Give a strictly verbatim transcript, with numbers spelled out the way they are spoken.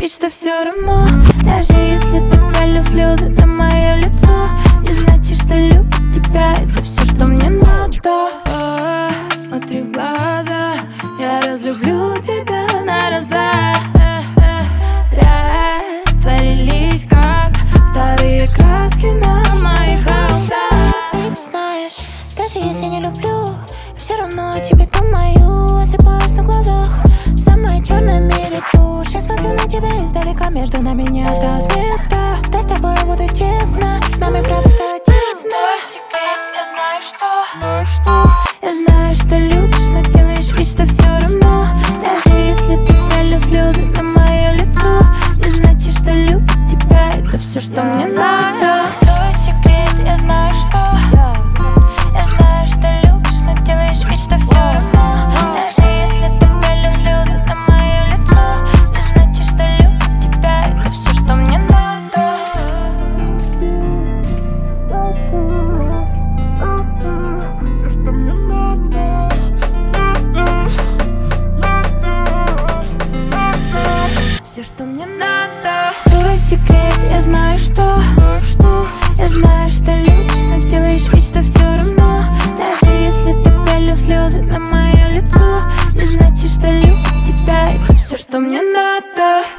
вид, что все равно. Даже если ты пролил слезы на мое лицо, не значит, что любит тебя. Это все, что мне надо. О, смотри в глаза, я разлюблю тебя на раз-два. Растворились, как старые краски на моих холстах. Ты знаешь, даже если не люблю, все равно тебе думаю, осыпаюсь на глазах. Самая черная в мире тушь. Я смотрю на тебя издалека, между нами не осталось места. Дай с тобой буду честно, нам и правда стало тесно. Я знаю, что Я знаю, что любишь, но делаешь вид, что все равно. Даже если ты пролил слезы на мое лицо, не значит, что любит тебя. Это все, что мне надо. Твой секрет, я знаю, что Я знаю, что любишь, но делаешь вид, что все равно. Даже если ты пролил слезы на мое лицо, не значит, что любит тебя. Это все, что мне надо. Все, что мне надо, надо, надо, надо. Все, что мне надо. Твой секрет, я знаю, что Я знаю, что любишь, но делаешь вид, что все равно. Даже если ты пролил слезы на мое лицо, не значит, что любит тебя. Это все, что мне надо.